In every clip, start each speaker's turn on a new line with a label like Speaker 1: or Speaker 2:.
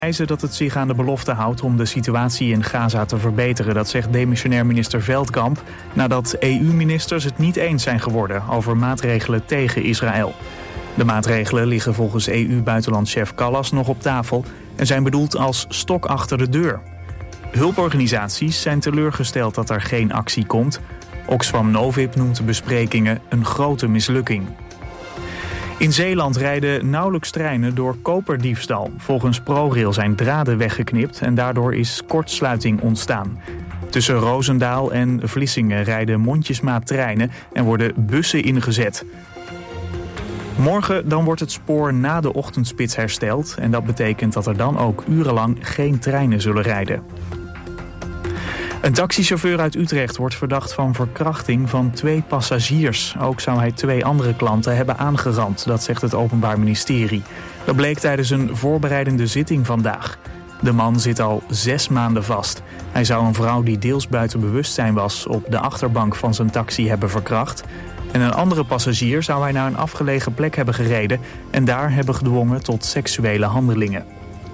Speaker 1: bewijzen dat het zich aan de belofte houdt om de situatie in Gaza te verbeteren. Dat zegt demissionair minister Veldkamp nadat EU-ministers het niet eens zijn geworden over maatregelen tegen Israël. De maatregelen liggen volgens EU-buitenlandchef Kallas nog op tafel en zijn bedoeld als stok achter de deur. Hulporganisaties zijn teleurgesteld dat er geen actie komt. Oxfam Novib noemt de besprekingen een grote mislukking. In Zeeland rijden nauwelijks treinen door koperdiefstal. Volgens ProRail zijn draden weggeknipt en daardoor is kortsluiting ontstaan. Tussen Roosendaal en Vlissingen rijden mondjesmaat treinen en worden bussen ingezet. Morgen dan wordt het spoor na de ochtendspits hersteld en dat betekent dat er dan ook urenlang geen treinen zullen rijden. Een taxichauffeur uit Utrecht wordt verdacht van verkrachting van 2 passagiers. Ook zou hij 2 andere klanten hebben aangerand, dat zegt het Openbaar Ministerie. Dat bleek tijdens een voorbereidende zitting vandaag. De man zit al 6 maanden vast. Hij zou een vrouw die deels buiten bewustzijn was op de achterbank van zijn taxi hebben verkracht. En een andere passagier zou hij naar een afgelegen plek hebben gereden en daar hebben gedwongen tot seksuele handelingen.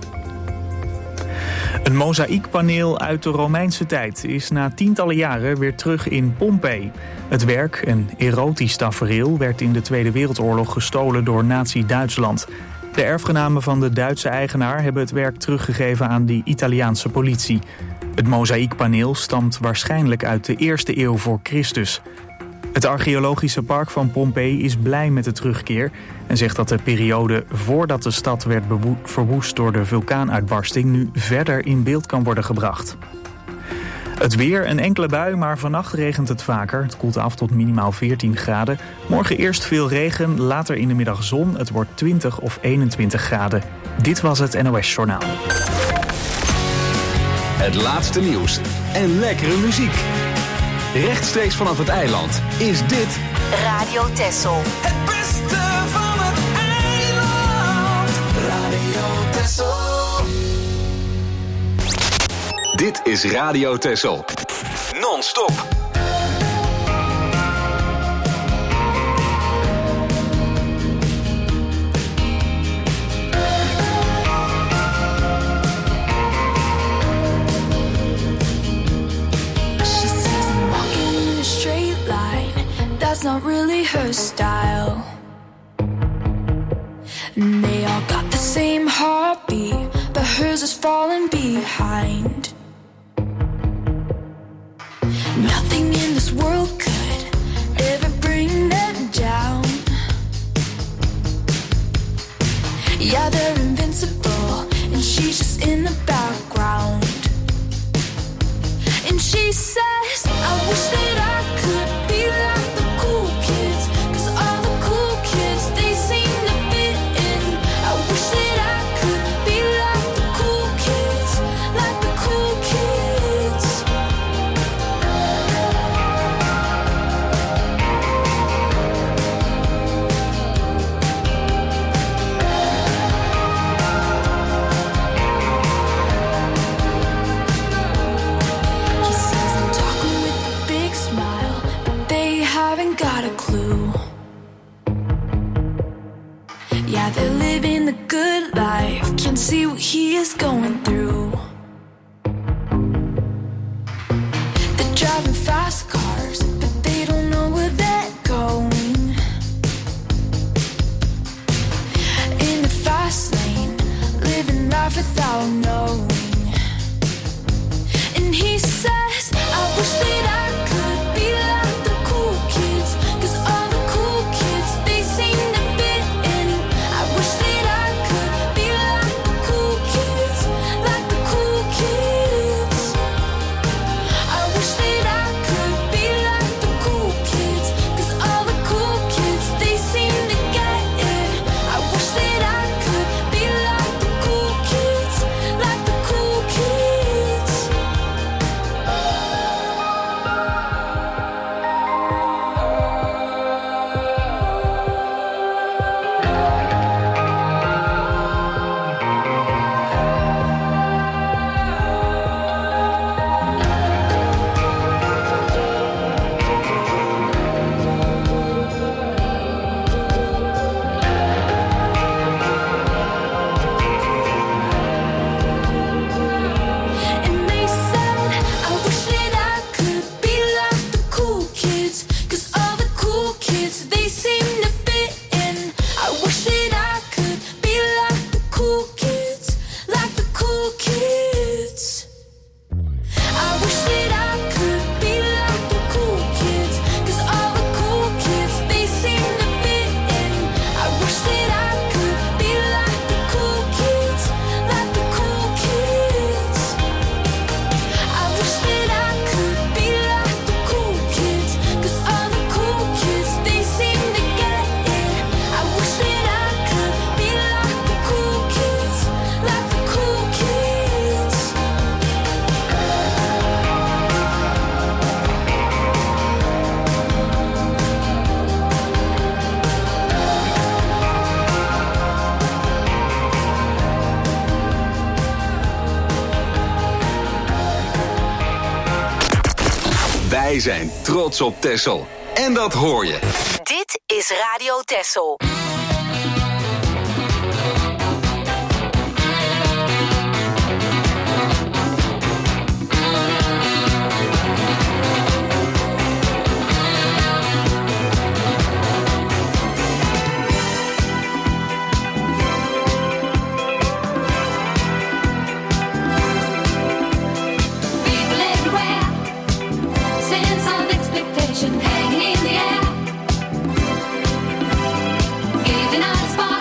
Speaker 1: Een mozaïekpaneel uit de Romeinse tijd is na tientallen jaren weer terug in Pompeii. Het werk, een erotisch tafereel, werd in de Tweede Wereldoorlog gestolen door Nazi-Duitsland. De erfgenamen van de Duitse eigenaar hebben het werk teruggegeven aan de Italiaanse politie. Het mozaïekpaneel stamt waarschijnlijk uit de 1e eeuw voor Christus. Het archeologische park van Pompeii is blij met de terugkeer en zegt dat de periode voordat de stad werd verwoest door de vulkaanuitbarsting nu verder in beeld kan worden gebracht. Het weer, een enkele bui, maar vannacht regent het vaker. Het koelt af tot minimaal 14 graden. Morgen eerst veel regen, later in de middag zon. Het wordt 20 of 21 graden. Dit was het NOS Journaal.
Speaker 2: Het laatste nieuws en lekkere muziek. Rechtstreeks vanaf het eiland is dit
Speaker 3: Radio Texel.
Speaker 4: Het beste van het eiland. Radio Texel.
Speaker 2: Dit is Radio Texel. Non-stop.
Speaker 5: That's not really her style. And they all got the same heartbeat, but hers is falling behind. Nothing in this world could ever bring them down. Yeah, they're invincible, and she's just in the background. And she says, I wish that I could be like the cool kids, 'cause all the cool kids, they seem to fit in. I wish that I could be like the cool kids, like the cool kids. He says I'm talking with a big smile, but they haven't got a clue. Yeah, they're living the good life, can't see what he is going through. They're driving fast cars, but they don't know where they're going. In the fast lane, living life without knowing. And he says, I wish that I could be like the cool kids, 'cause all the cool kids, they seem to fit in. I wish that I could be like the cool kids, like the cool kids. I wish that I could be like the cool kids, 'cause all the cool kids, they seem to get it. I wish that I could be like the cool kids, like the cool
Speaker 2: Wij zijn trots op Texel. En dat hoor je.
Speaker 3: Dit is Radio Texel.
Speaker 5: Hanging in the air, giving out a spark.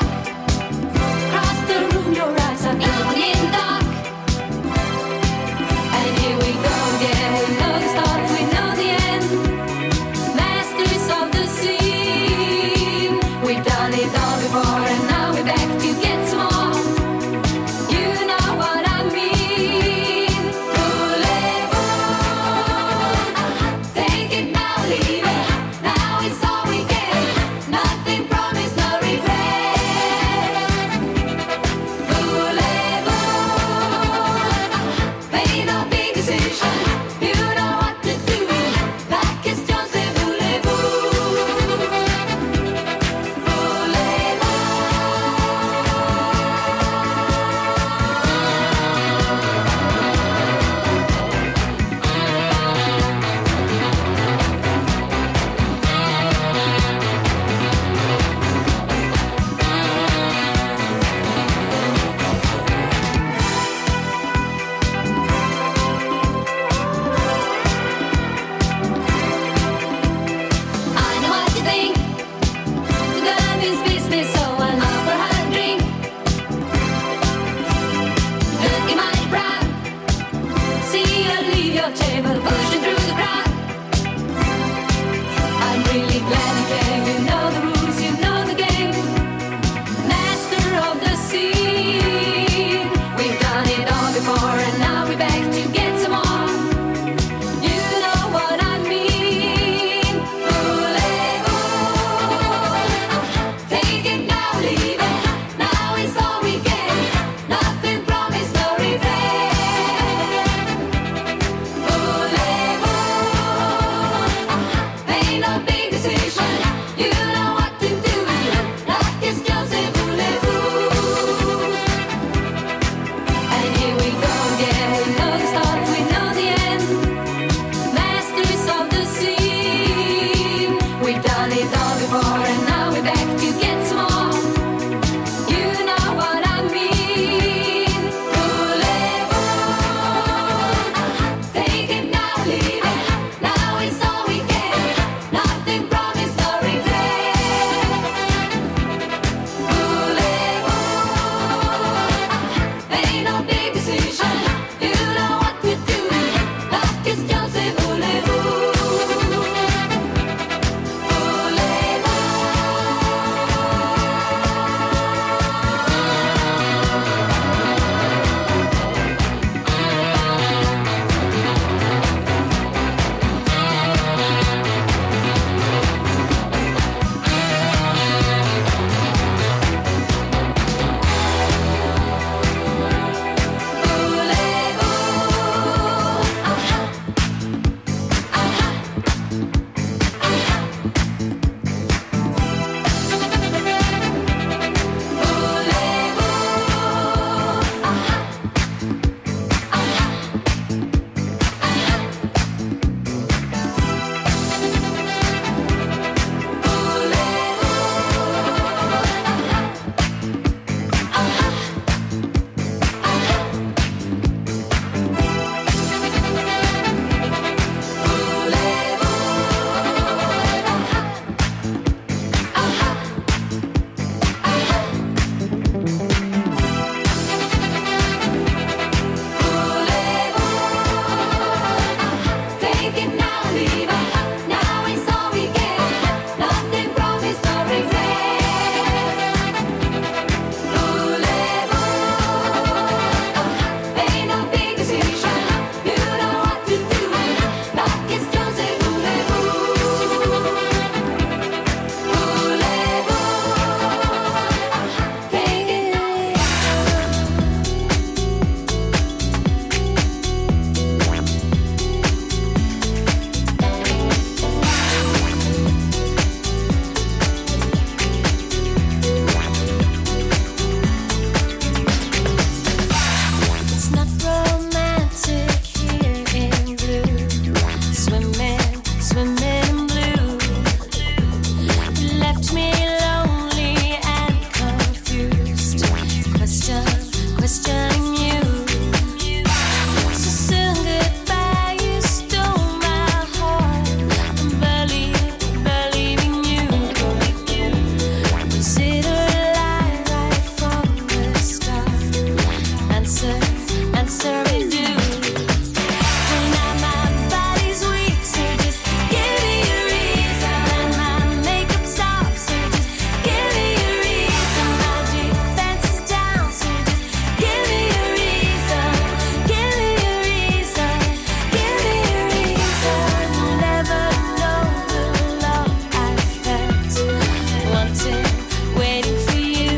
Speaker 5: answer I do. Now my body's weak, so just give me a reason. And my makeup's off, so just give me a reason. My defense is down, so just give me a reason. Give me a reason. Give me a reason. You'll never know the love I felt, wanting, waiting for you.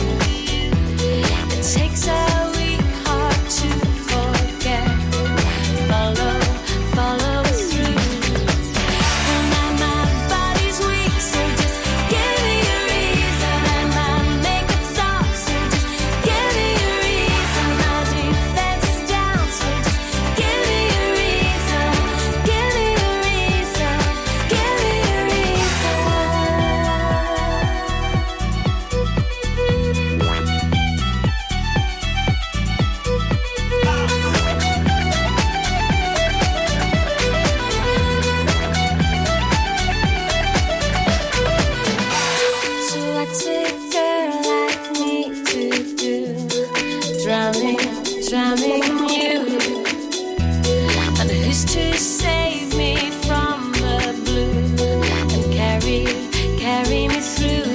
Speaker 5: It takes a weak heart to forget. Follow it through. Now my body's weak, so just give me a reason. And my makeup's off, so just give me a reason. My defense is down, so just give me a reason. Give me a reason. Give me a reason. So what's a girl like me to do? Drowning in you. And who's to save me from the blue and carry me through?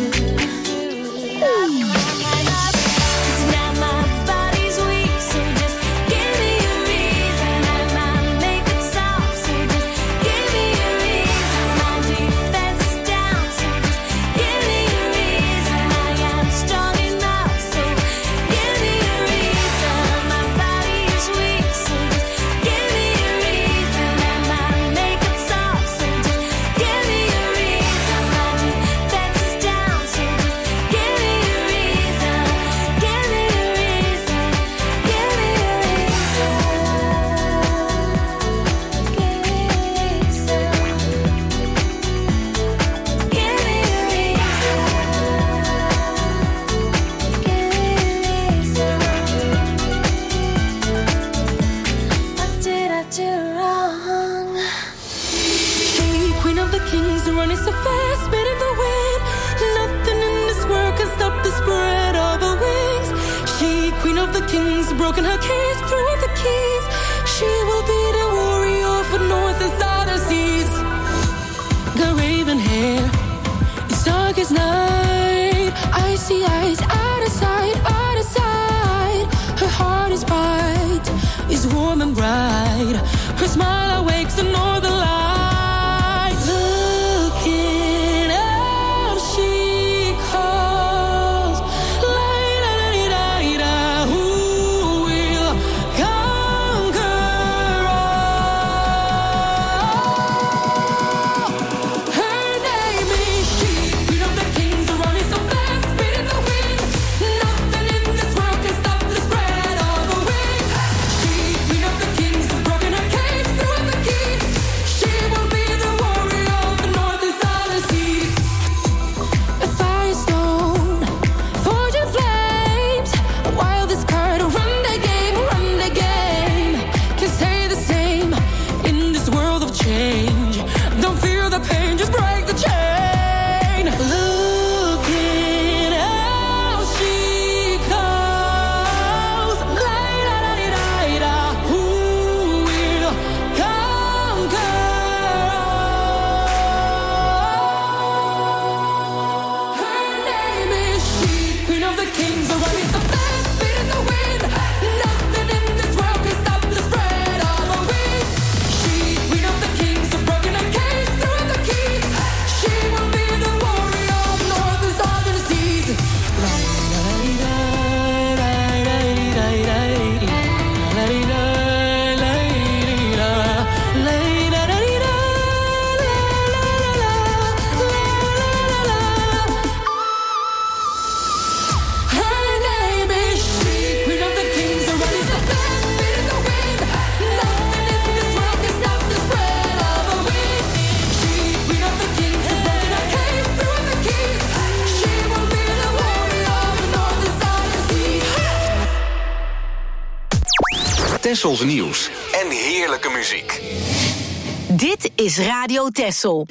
Speaker 5: 'Cause now my body's weak, so just give me a reason. And my makeup's off, so just give me a reason. My defense is down, so just give me a reason. I am strong enough, so give me a reason. My body is weak, so just give me a reason. And my makeup's off, so just give me a reason. My defense is down, so just give me a reason. Give me a reason. Give me a reason. Give me a reason. Give me a reason. What did I do wrong?
Speaker 6: She, queen of the kings, running so fast, spinning the wind. Nothing in this world can stop the spread of her wings. She, queen of the kings, broken her cage, threw her the keys. She will be the warrior for north and southern seas. Got raven hair, it's dark as night. Icy eyes, out of sight, out of sight. Her heart is bright, is warm and bright. Her smile awakes the northern light. Looking out, she calls. La-da-da-da-da, who will conquer all? Her name is she, queen of the kings, running so fast, spinning the wind. Nothing in this world can stop the spread of her wings. She, queen of the kings, broken her cage, threw her the keys. She will be the warrior of the north and southern seas. A firestone, forging flames. While this card run the game, can stay the same in this world of change. Don't fear the pain, just break the chain. Looking out, she calls. La-da-da-da-da, who will conquer all? Her name is she, queen of the kings, running so fast, spinning the wind. Nothing in this world can stop the spread of her wings. She, queen of the kings, broken her cage, threw her the keys. She will be the warrior of north and southern seas. Her name is she, queen of the kings, running so fast, spinning the wind. Nothing in this world can stop the spread of her wings. She, queen of the kings, broken her cage, threw her the keys. She will be the warrior of the north and southern seas.
Speaker 2: Tessels nieuws en heerlijke muziek.
Speaker 3: Dit is Radio Tessel.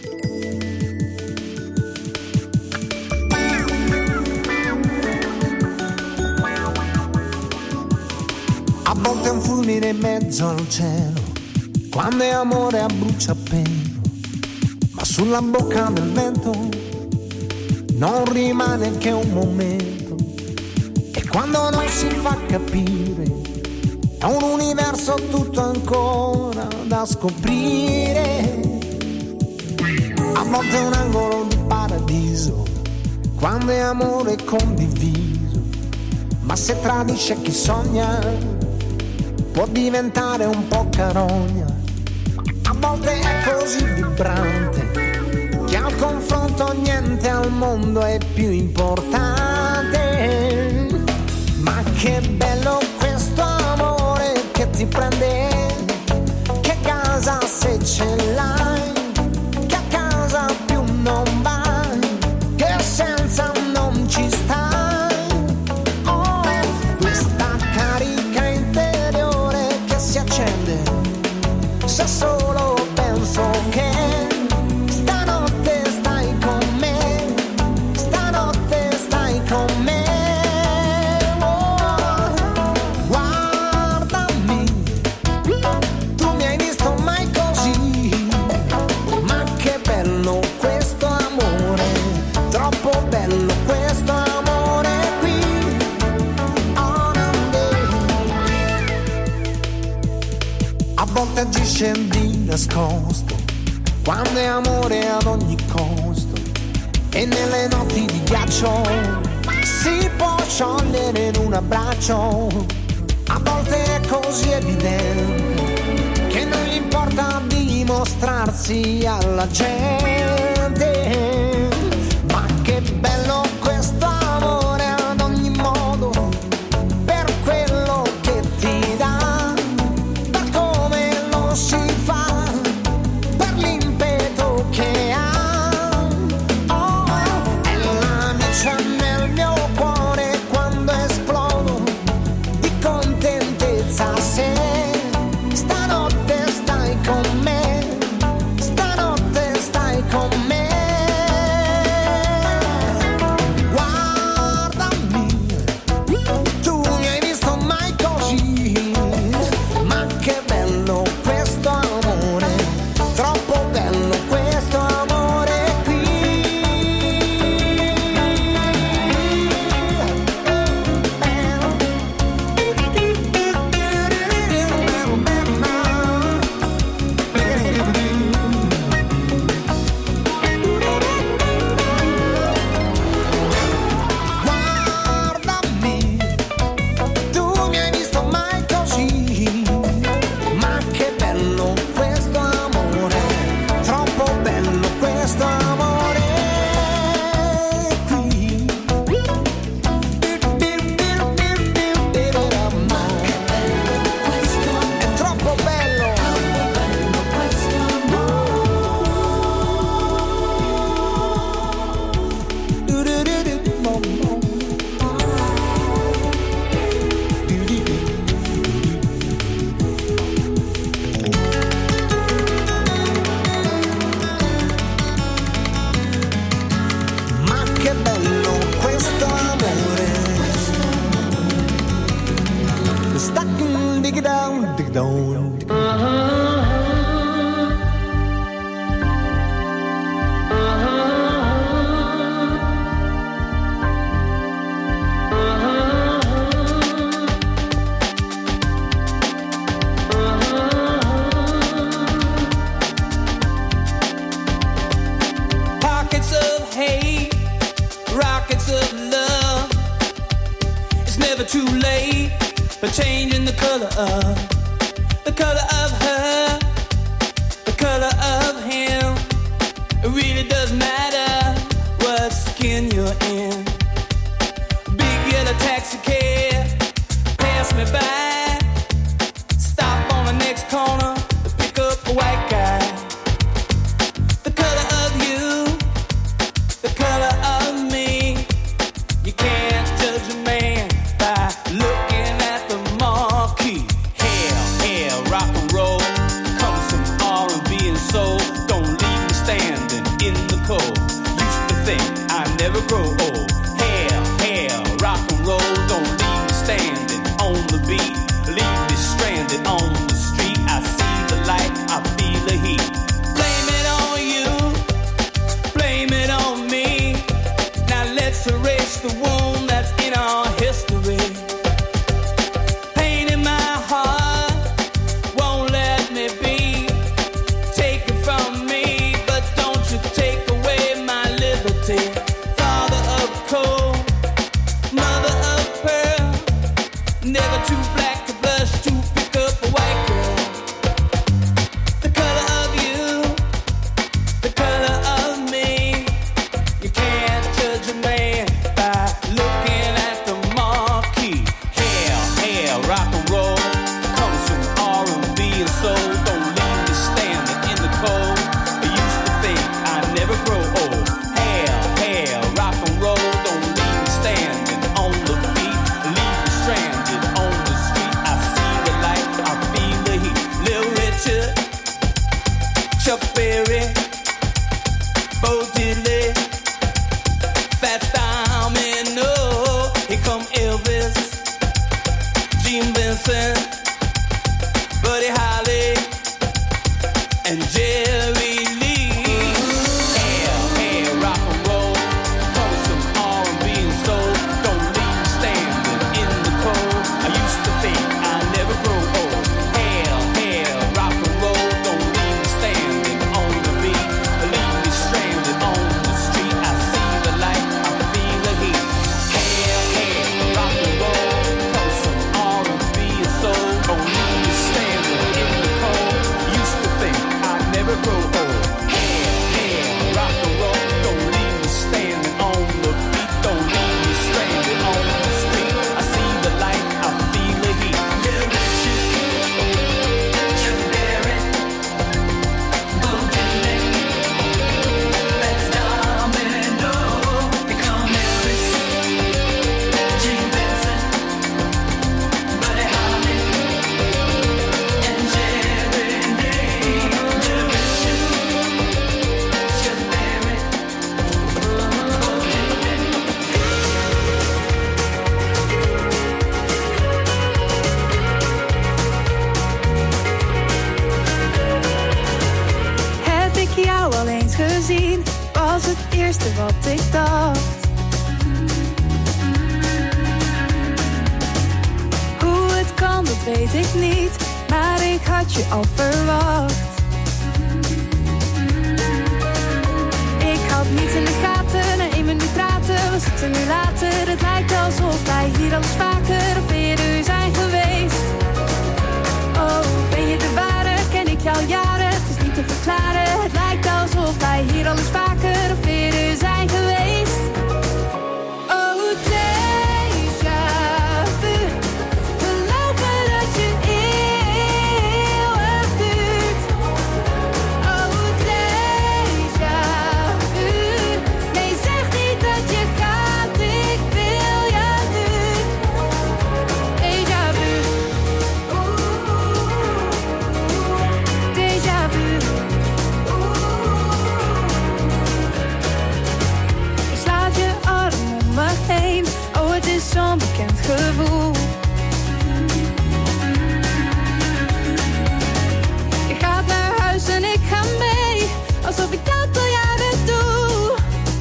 Speaker 7: I've volte è un fulmine in mezzo al cielo, quando è amore a bruciapelo, ma sulla bocca del vento non rimane che un momento, e quando non si fa capire è un universo tutto ancora da scoprire. A volte è un angolo di paradiso, quando è amore condiviso, ma se tradisce chi sogna può diventare un po' carogna. A volte è così vibrante che al confronto niente al mondo è più importante. Ma che bello questo amore che ti prende, che casa se ce l'hai, che a casa più non vai, che senza non ci stai. Oh, questa carica interiore che si accende se solo penso che stanotte stai con me, stanotte stai con me. Oh, guardami, tu mi hai visto mai così, ma che bello questo amore, troppo bello questo amore qui. Oh, a volte agisce di nascosto, quando è amore ad ogni costo, e nelle notti di ghiaccio si può sciogliere in un abbraccio. A volte è così evidente che non gli importa dimostrarsi alla gente. Ma che bello questo amore ad ogni modo, per quello che ti dà, per come lo si fa, per l'impeto che ha. Oh, è la luce nel mio cuore quando esplodo di contentezza se stanotte stai con me, stanotte stai con me. Guardami, tu mi hai visto mai così, ma che bello questo amore, troppo bello questo amore qui. Guardami, tu mi hai visto mai così, ma che bello questo amore, troppo bello questo amore qui. È troppo bello. Ma che bello questo amore. Stuck in dig down, dig down, dig down.
Speaker 8: Pockets of hate, rockets of love. It's never too late for changing the color of her, the color of him. It really doesn't matter what skin you're in. Big yellow taxi cab, pass me by. Stop on the next corner to pick up a white guy. The color of you, the color of me. You can't judge a man by looking at the marquee. Hell, hell, rock and roll. stranded on the street. I see the light, I feel the heat. Blame it on you, blame it on me. Now let's erase the wound that's in our history. Pain in my heart won't let me be. Take it from me, but don't you take away my liberty. Father of coal, mother of pearl, never too black to blush to pick up a white girl. The color of you, the color of me. You can't judge a man by looking at the marquee. Hell, hell, rock and roll comes from R&B and soul. Don't leave me standing in the cold. I used to think I'd never grow old. Hell, hell, rock and roll. Don't leave me standing on the beat. Leave me stranded on the street. I see the light, I feel the heat. Little Richard, Chuck Berry, Bo Diddley, Fats Domino. Here come Elvis, Gene Vincent, Buddy Holly, and Jerry Lee. Hell, hell, rock and roll comes from R&B and soul. Don't leave me standing in the cold. I used to think I'd never grow old. Hell, hell, rock and roll. Don't leave me standing on the beat. Leave me stranded on the street. I see the light, I feel the heat. Hell, hell, rock and roll comes from R&B and soul. Don't leave me standing in the cold. Used to think I'd never grow old. Hell, hell, rock and roll. Don't leave me standing on the beat. Don't leave me stranded on the street. I see the light, I feel the heat. Little Richard, Chuck Berry, Bo Diddley, Fats Domino. Here come Elvis, Gene Vincent, Buddy Holly, and Jerry Lee. Little Richard, Chuck Berry, Bo Diddley.
Speaker 6: Heb ik jou al eens gezien? Was het eerste wat ik dacht. Hoe het kan, dat weet ik niet. Maar ik had je al verwacht. Ik had niets in de gaten, na 1 minuut praten. We zitten nu later, het lijkt alsof wij hier al eens vaker of eerder zijn geweest. Oh, ben je de ware? Ken ik jou jaren? Het is niet te verklaren. Het lijkt alsof wij hier al eens vaker of eerder zijn geweest. Oh, déjà vu. Geloven dat je eeuwig duurt. Oh, déjà vu. Nee, zeg niet dat je gaat. Ik wil je nu. Déjà vu. Déjà vu. Je slaat je arm om me heen. Oh, het is zo'n bekend gevoel. Je gaat naar huis en ik ga mee. Alsof ik dat al jaren doe.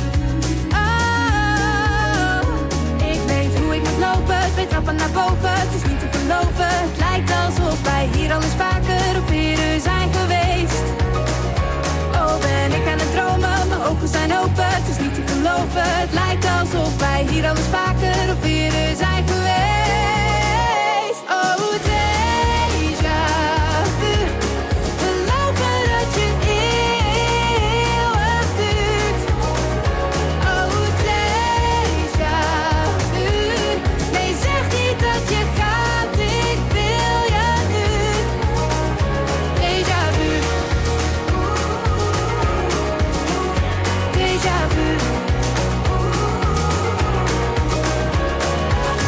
Speaker 6: Oh, ik weet hoe ik moet lopen. 2 trappen naar boven. Het is niet te geloven. Het lijkt alsof wij hier al eens vaker of eerder zijn geweest. Oh, ben ik aan het dromen? Mijn ogen zijn open. Het is niet te geloven. Het lijkt alsof wij hier al eens vaker of eerder zijn geweest. Oh, déjà vu. Geloven dat je eeuwig duurt. Oh, déjà vu. Nee, zeg niet dat je gaat. Ik wil je nu. Déjà vu. Déjà vu.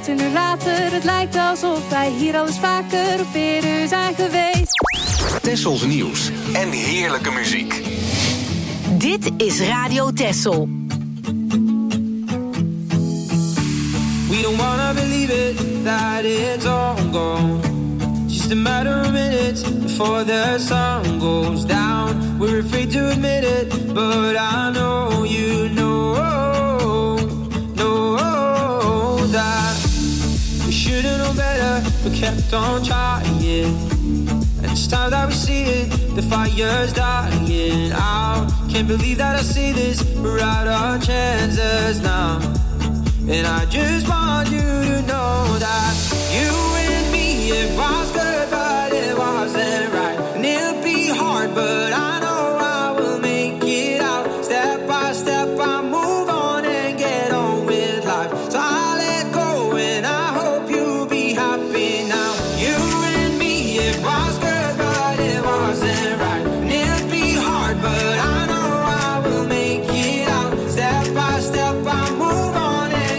Speaker 6: 15 uur later, het lijkt alsof wij hier al eens vaker of eerder zijn geweest.
Speaker 2: Tessels nieuws en heerlijke muziek.
Speaker 3: Dit is Radio Tessel.
Speaker 8: We don't wanna believe it, that it's all gone. Just a matter of minutes before the sun goes down. We're afraid to admit it, but I know you know that we should've known better, but kept on trying. And it's time that we see it, the fire's dying out. Can't believe that I see this, we're out our chances now. And I just want you to know that you and me, it was good, but it wasn't right. And it'll be hard, but I know I will make it out. Step by step, I move on and get on with life. So I let go and I hope you'll be happy now. You and me, it was good, but it wasn't right. And it'll be hard, but I know I will make it out. Step by step, I move on.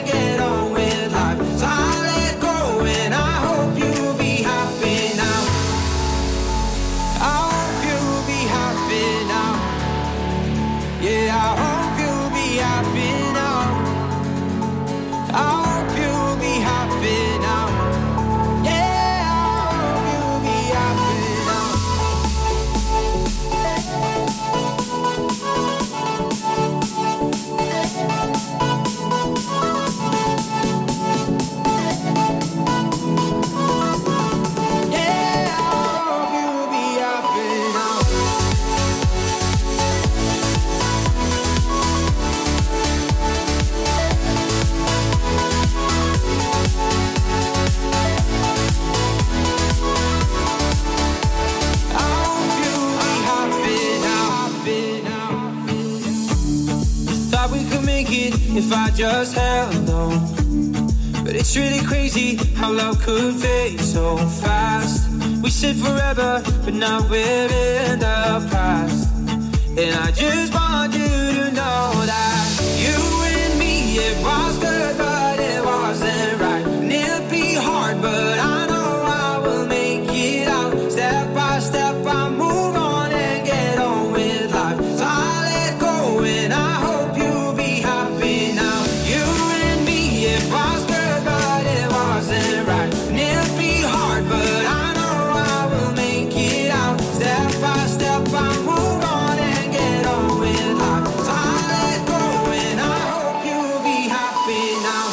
Speaker 8: If I just held on, but it's really crazy how love could fade so fast. We said forever, but now we're in the past. And I just want you to know that you and me, it was good, but it wasn't right. And it'll be hard, but I know I will make it out. Step by step, I move on and get on with life. So I let go and I hope you'll be happy now. You and me, it was good, but it wasn't right. And it'll be hard, but I know I will make it out. Step by step, I move on and get on with life. So I let go and I hope you'll be happy now.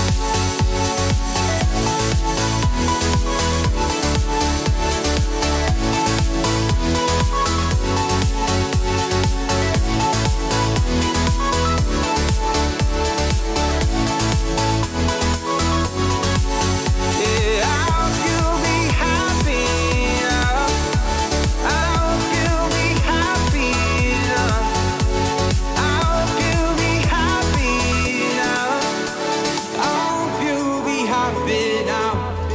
Speaker 8: Yeah, I hope you'll be happy now. I hope you'll be happy now. I hope you'll be happy now. I hope you'll be happy now.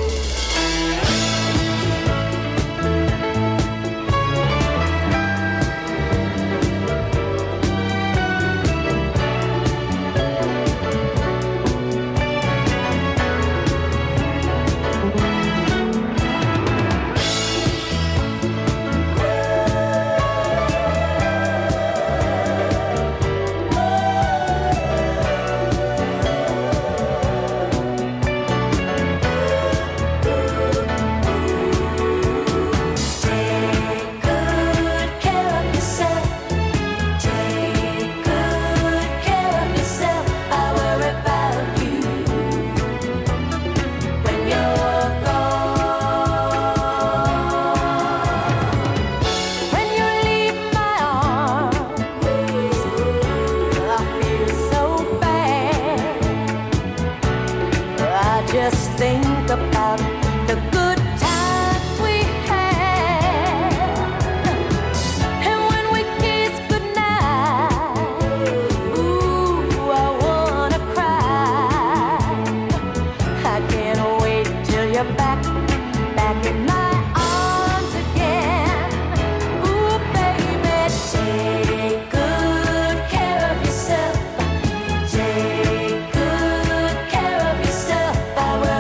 Speaker 5: Take good care of yourself. Take good care of yourself. I worry about you when you're gone. When you leave my arms, I feel so bad. I just think about the good times we had. And when we kiss goodnight, ooh, I wanna cry. I can't wait till you're back in my arms again. Ooh, baby, take good care of yourself. Take good care of yourself. I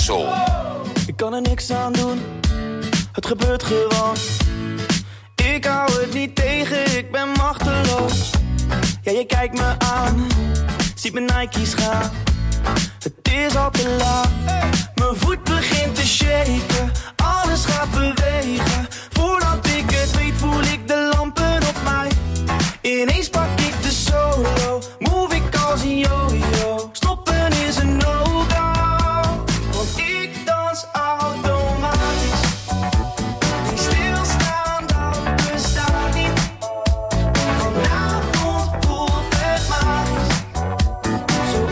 Speaker 2: Texel.
Speaker 8: Ik kan er niks aan doen, het gebeurt gewoon. Ik hou het niet tegen, ik ben machteloos. Ja, je kijkt me aan, ziet mijn Nike's gaan. Het is al te laat, mijn voet begint te shaken. Alles gaat bewegen, voordat ik het weet voel ik de lampen op mij. Ineens pak ik de solo, move ik als een yo-yo. Stoppen is een no-go, want ik dans automatisch. Die stilstaan, dat bestaat niet. Vanavond voelt het magisch. Zo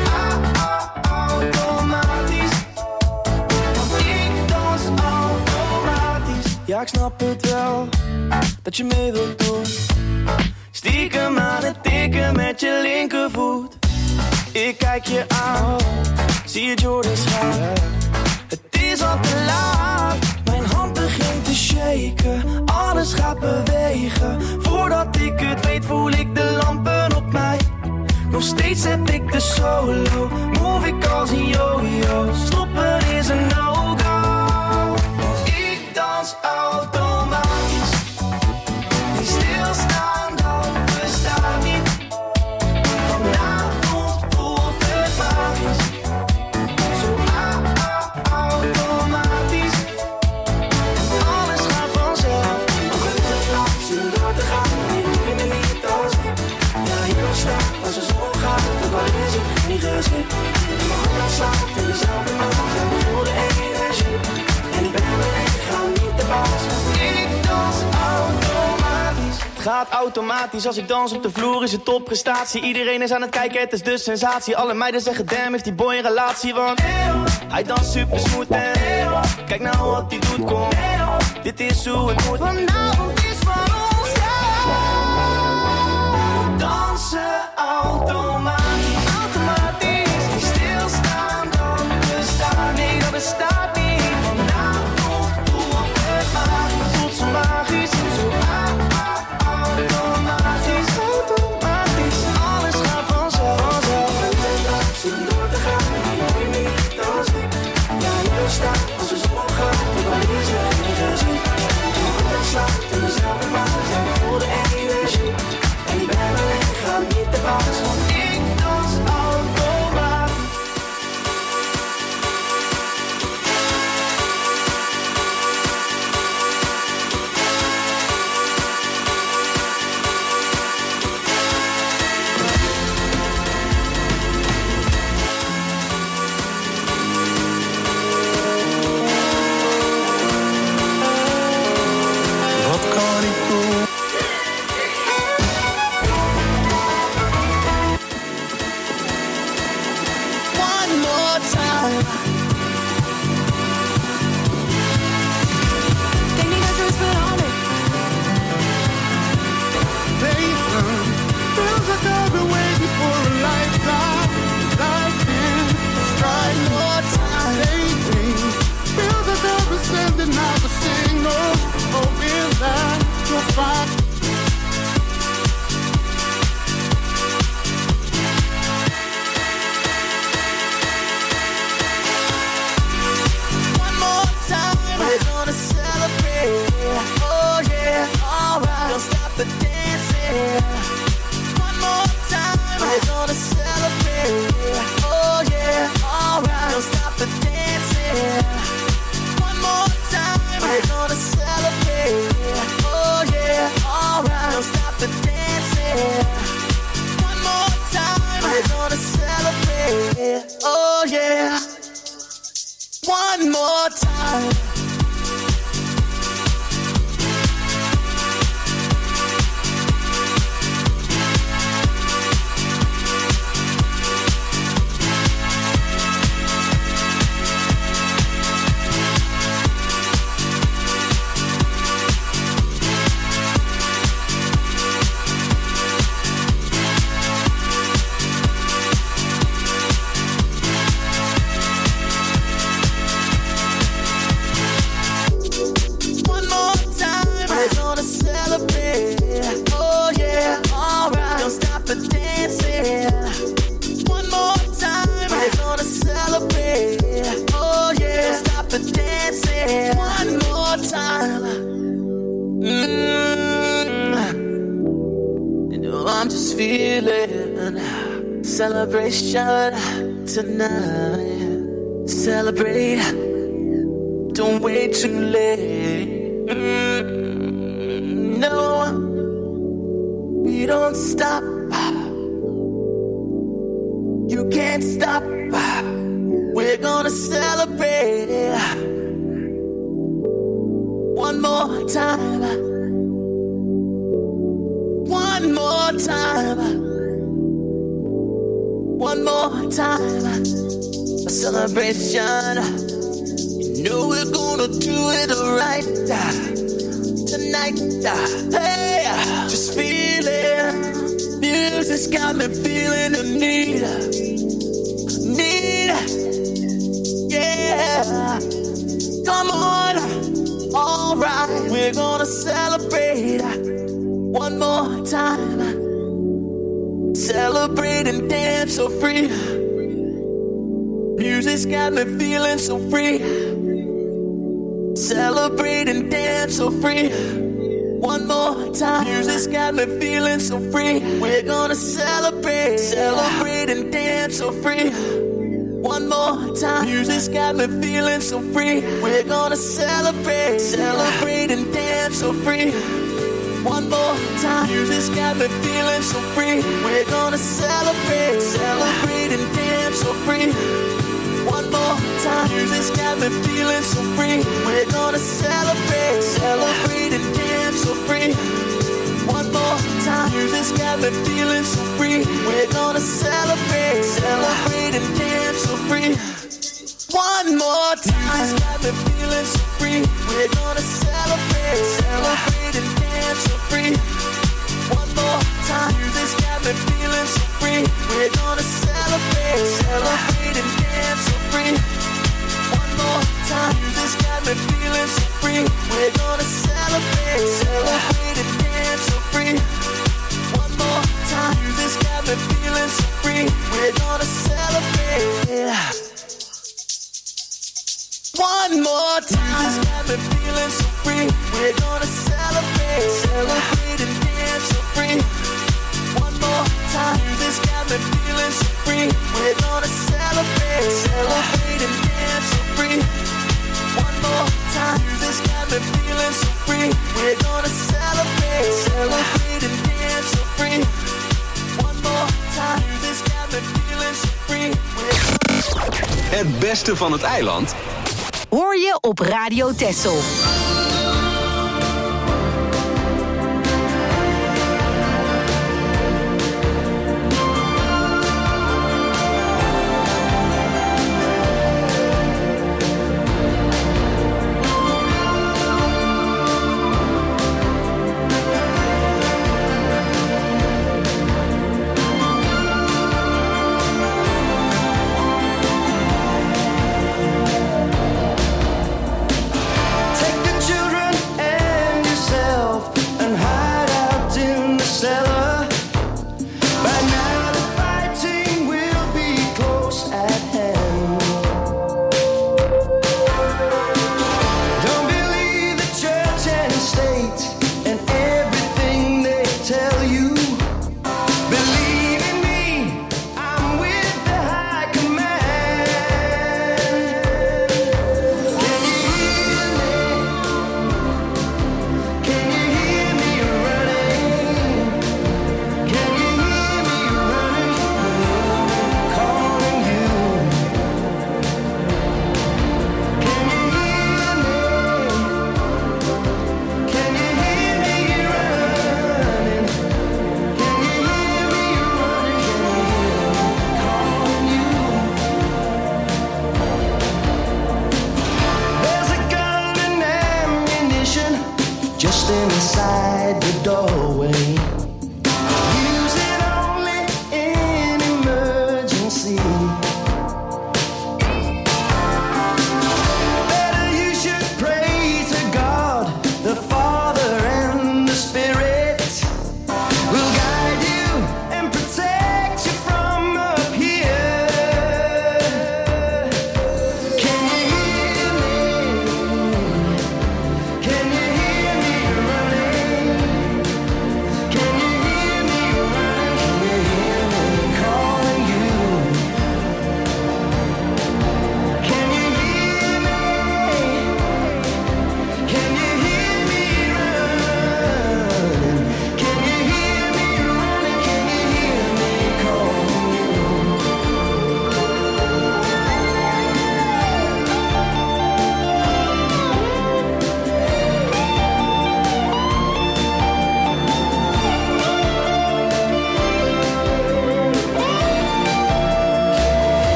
Speaker 8: automatisch. Want ik dans automatisch. Ja, ik snap het wel, dat je mee wilt doen. Stiekem aan het tikken met je linkervoet. Ik kijk je aan, zie je Jordans gaan. Het is al te laat, mijn hand begint te shaken. Alles gaat bewegen, voordat ik het weet voel ik de lampen op mij. Nog steeds heb ik de solo, move ik als een yo-yo. Stoppen is een no-go, ik dans automatisch. Die stilstaan, dat bestaat niet. Vanavond voelt het magisch. Zo automatisch. Alles gaat vanzelf. Maar het is lang zin door te gaan. Nee, doe je me niet als ik. Ja, hier sta, als de zon gaat. Dan kan is het geen gezicht. Mijn hart slaat in dezelfde maat. Ja, ik voel de energie. En ik ben alleen, ik ga niet te baas. Ik dans automatisch. Het gaat automatisch, als ik dans op de vloer is het topprestatie. Iedereen is aan het kijken, het is de sensatie. Alle meiden zeggen damn, heeft die boy een relatie. Want hij danst super smooth en kijk nou wat hij doet, kom. Dit is hoe het moet. Vanavond is van ons, ja. We dansen automatisch. Automatisch, die stilstaan, dat bestaat. Nee, dat bestaat niet. Vanavond voelt het magisch. Voelt zo magisch, zo automatisch. Automatisch, alles gaat vanzelf. Zin door te gaan, die doe je me niet als ik. Ja, hier sta, als de zon gaat, dan is er geen gezien. Mijn hart slaat in dezelfde maat, ja, ik voel de energie. En ik ben alleen, ik ga niet te baas, want ik dans automatisch.
Speaker 7: Wat kan ik doen?
Speaker 8: One more time.
Speaker 6: Denk niet dat je het verandert.
Speaker 7: Nathan, feels like I've been waiting for a lifetime. Life in stride.
Speaker 8: One more time.
Speaker 7: Dating, feels like I've been sending out the signals, hoping that you'll find.
Speaker 8: One more time. We're gonna celebrate. Oh yeah, alright. Don't stop the dancing. One more time. We're gonna celebrate. Oh yeah, alright. Don't stop the dancing. One more time. We're gonna celebrate. Oh yeah, alright. Don't stop the dancing. One more time. We're gonna celebrate. Oh yeah. One more time. I'm just feeling celebration tonight. Celebrate, don't wait too late. No, we don't stop. You can't stop. We're gonna celebrate one more time. One more time. One more time. A celebration. You know we're gonna do it right tonight. Hey, just feel it. Music's got me feeling the need. Yeah. Come on. Alright, we're gonna celebrate one more time. Celebrate and dance so free. Music's got me feeling so free. Celebrate and dance so free. One more time. Music's got me feeling so free. We're gonna celebrate. Celebrate and dance so free. One more time. Music's got me feeling so free. We're gonna celebrate. Celebrate and dance so free. One more time. Music's got me feeling so free. We're gonna celebrate. Celebrate and dance so free. One more time. Music's got me feeling so free. We're gonna celebrate. Celebrate and dance so free. One more time. Music's got me feeling so free. We're gonna celebrate. Celebrate and dance so free. One more time. Music's got me feeling so free. We're gonna celebrate. Celebrate and dance so free. One more time. Music's got me feeling so free. We're gonna celebrate. Celebrate and dance so free. One more time. Music's got me feeling so free. We're gonna celebrate. Celebrate and dance so free. One more time. Music's got me feeling so free. We're gonna celebrate. One more time. Music's got me feeling so free. We're gonna celebrate. Celebrate and dance so free. One more time. Music's got me feeling so free. We're gonna celebrate. Celebrate and dance so free. One more time. Music's got me feeling so free. We're gonna celebrate. Celebrate and dance so free. One more time. Music's got me feeling so free.
Speaker 2: Het beste van het eiland
Speaker 3: Hoor je op Radio Texel.
Speaker 4: Take the children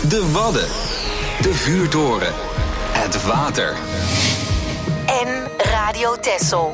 Speaker 2: De Wadden. De Vuurtoren. Het water.
Speaker 3: En Radio Texel.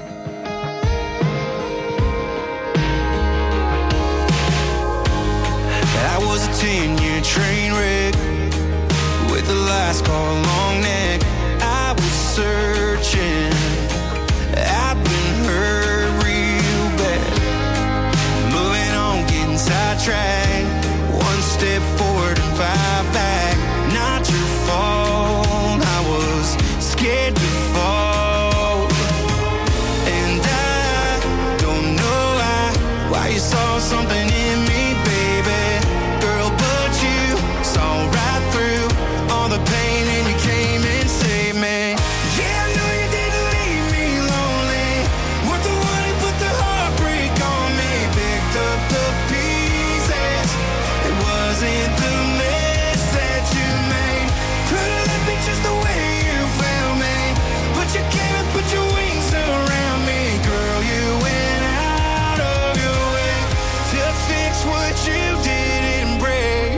Speaker 9: I was a 10-year train wreck with the last call long neck. I was searching, I've been hurt real bad. Moving on, getting sidetracked. One step forward and 5 back. Not your fault, I was scared to fall. And I don't know why you saw something in me, baby. Girl, but you saw right through all the pain and you came and saved me. Yeah, I know you didn't leave me lonely. Weren't the one who put the heartbreak on me. Picked up the pieces. It wasn't the mess that you made. Could've left me just the way you found me. But you came and put your wings around me. Girl, you went out of your way to fix what you didn't break.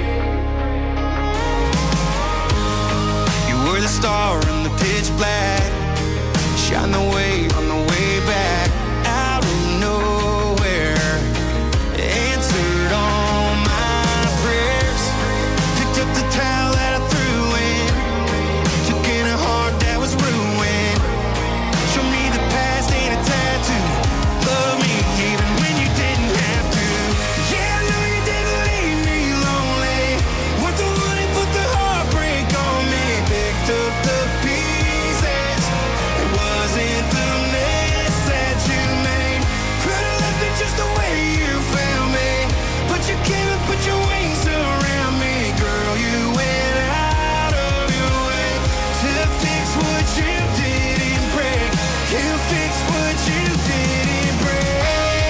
Speaker 9: You were the star in the pitch black. Shine the way on the way back. Out of nowhere, answered all my prayers. Picked up the towel that I threw in. Took in a heart that was ruined. Show me the past ain't a tattoo. Love me even when you didn't have to. Yeah, I know you didn't leave me lonely. Weren't the one who put the heartbreak on me. Picked up the pieces. It wasn't the mess that you made. Could've left it just the way you found me. But you came and put your wings around me. Girl, you went out of your way to fix what you didn't break. You fixed what you didn't break.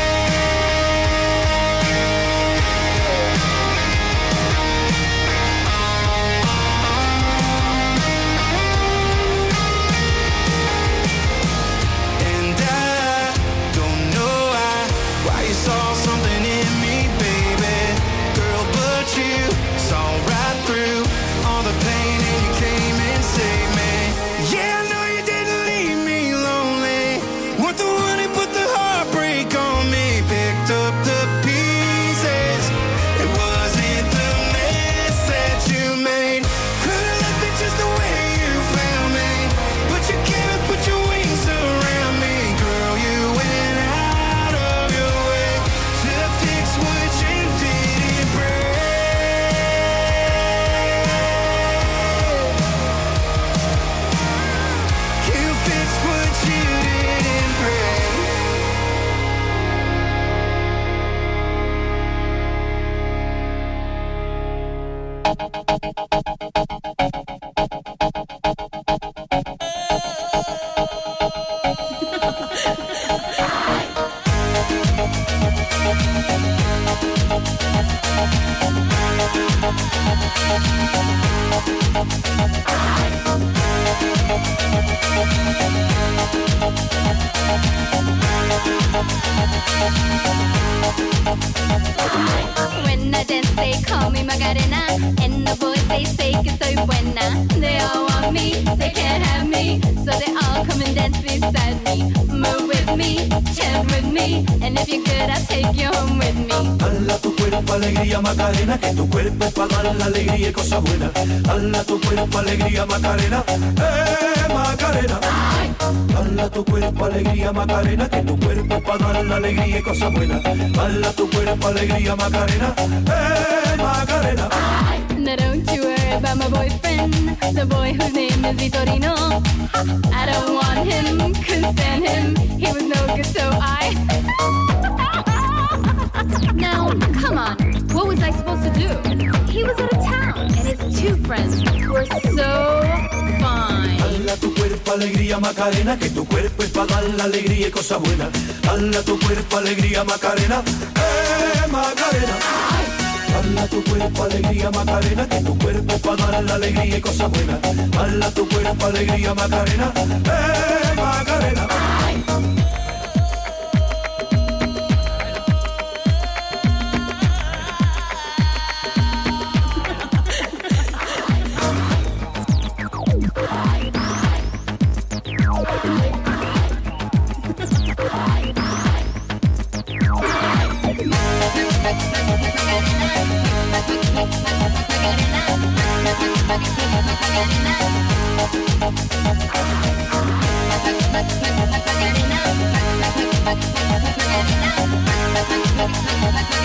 Speaker 9: And I don't know why you saw something in me, baby. Girl, but you saw right through all the pain and you came and saved me. Yeah, I know you didn't leave me lonely. Weren't the one who put the heartbreak on me. Picked up the pieces. It wasn't the mess that you made. Could've left it just the way you found me. But you came and put your wings around me. Girl, you went out of your way to fix what you didn't break. You fixed what you didn't break.
Speaker 5: When I dance, they call me Macarena, and the boys they say que soy buena. They all want me, they can't have me, so they all come and dance beside me. Move with me, chant with me, and if you're good, I'll take you home with me.
Speaker 10: Dala tu cuerpo alegría Macarena, que tu cuerpo es para dar la alegría y cosas buenas. Dala tu cuerpo alegría Macarena, Macarena. Dala tu cuerpo alegría Macarena, que tu cuerpo es para dar la alegría y cosas buenas. Dala tu cuerpo alegría Macarena, Macarena.
Speaker 5: Now don't you worry about my boyfriend, the boy whose name is Vitorino. I don't want him, couldn't stand him, he was no good, so I... Now, come on, what was I supposed to do? He was out of town, and his two friends were so fine.
Speaker 10: Dala tu cuerpo alegría Macarena, que tu cuerpo es para dar la alegría y cosas buenas. Dala tu cuerpo alegría Macarena, Macarena. Dala tu cuerpo alegría Macarena, que tu cuerpo es para dar la alegría y cosas buenas. Dala tu cuerpo alegría Macarena, Macarena.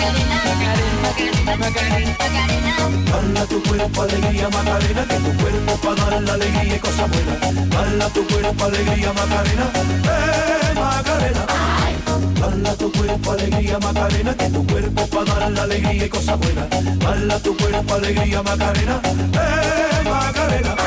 Speaker 10: Bala tu cuerpo, alegría, Macarena, que tu cuerpo para dar la alegría y cosas buenas. Bala tu cuerpo, alegría, Macarena, Macarena. Bala tu cuerpo, alegría, Macarena, que tu cuerpo para dar la alegría y cosas buenas. Bala tu cuerpo, alegría, Macarena, Macarena.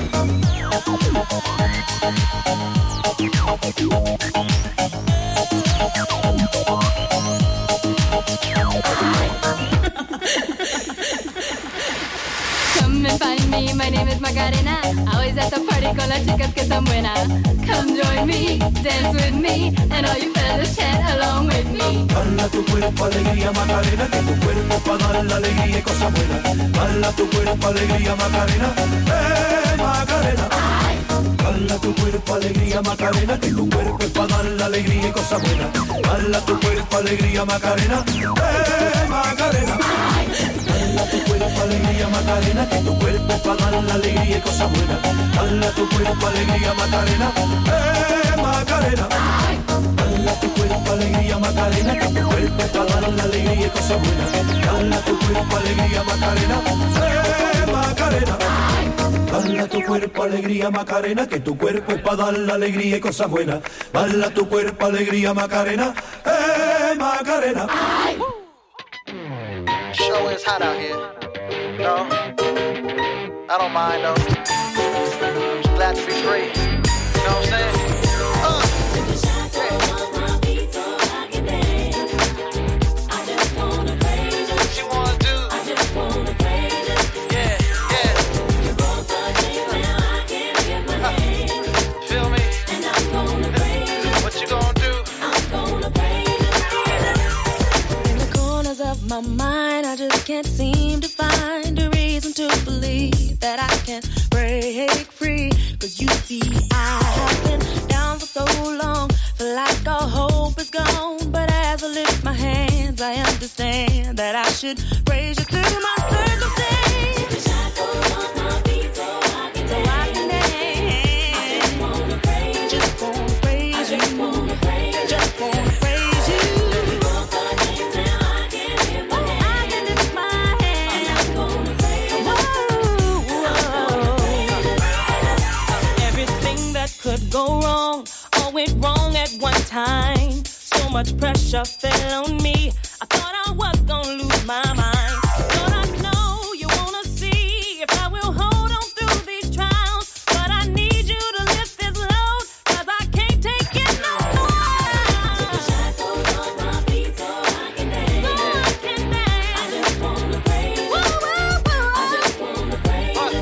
Speaker 5: Come and find me, my name is Macarena. Always at the party con las chicas que están buenas. Come join me, dance with me, and all you fellas chat along with me.
Speaker 10: Bala tu cuerpo, alegría, Macarena, que tu cuerpo para dar la alegría y cosas buenas. Bala tu cuerpo, alegría, Macarena, Macarena. Bala tu cuerpo, alegría, Macarena, que tu cuerpo es para dar la alegría y cosas buenas. Bala tu cuerpo, alegría, Macarena, Macarena. Bala tu cuerpo, alegría, Macarena, que tu cuerpo es para dar la alegría y cosas buenas. Bala tu cuerpo, alegría, Macarena, Macarena. Bala tu cuerpo, alegría, Macarena, que tu cuerpo es para dar la alegría y cosas buenas. Bala tu cuerpo, alegría, Macarena, Macarena. Bala tu cuerpo, alegría, Macarena, que tu cuerpo es para dar la alegría y cosas buenas. Bala tu cuerpo, alegría, Macarena, Macarena.
Speaker 11: Show is hot out here. No, I don't mind though. Just glad to be free. You know what I'm saying?
Speaker 6: My mind, I just can't seem to find a reason to believe that I can break free. Cause you see, I have been down for so long, feel like all hope is gone. But as I lift my hands, I understand that I should praise you through my circumstance. Go wrong, all went wrong at one time. So much pressure fell on me. I thought I was gonna lose my mind. But I know you wanna see if I will hold on through these trials. But I need you to lift this load, cause I can't take it no more. Take the shackles off my feet so I can dance. So I can dance. I just wanna praise you. I just wanna praise you.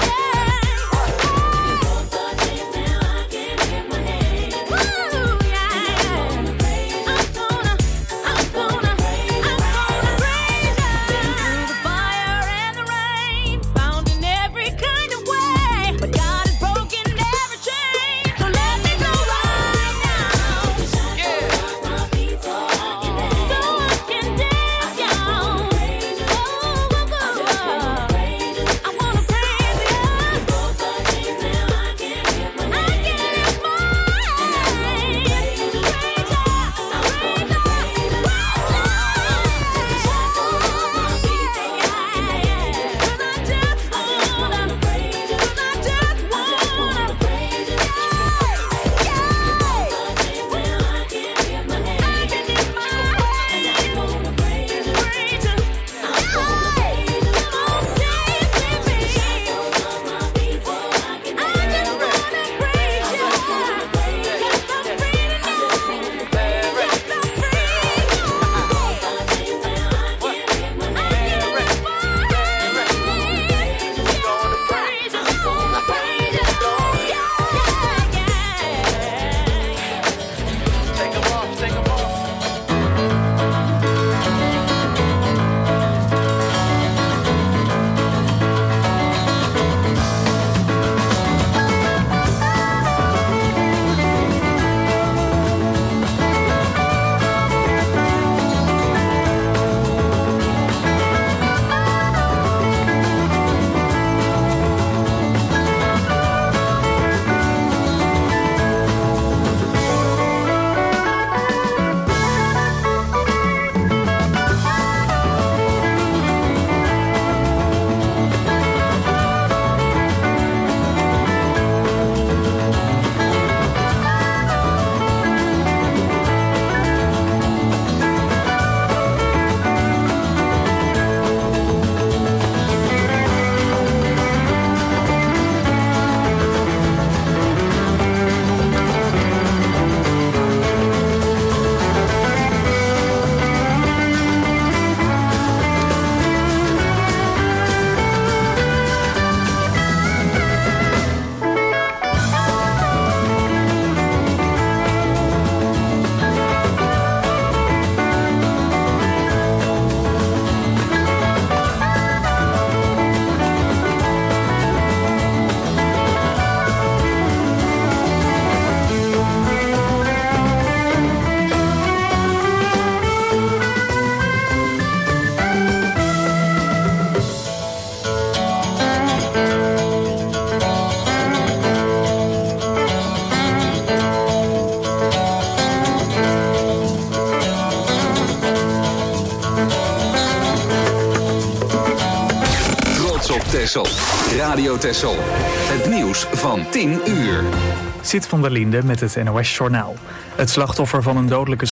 Speaker 2: Texel. Radio Texel. Het nieuws van 10 uur.
Speaker 1: Sid van der Linde met het NOS-journaal. Het slachtoffer van een dodelijke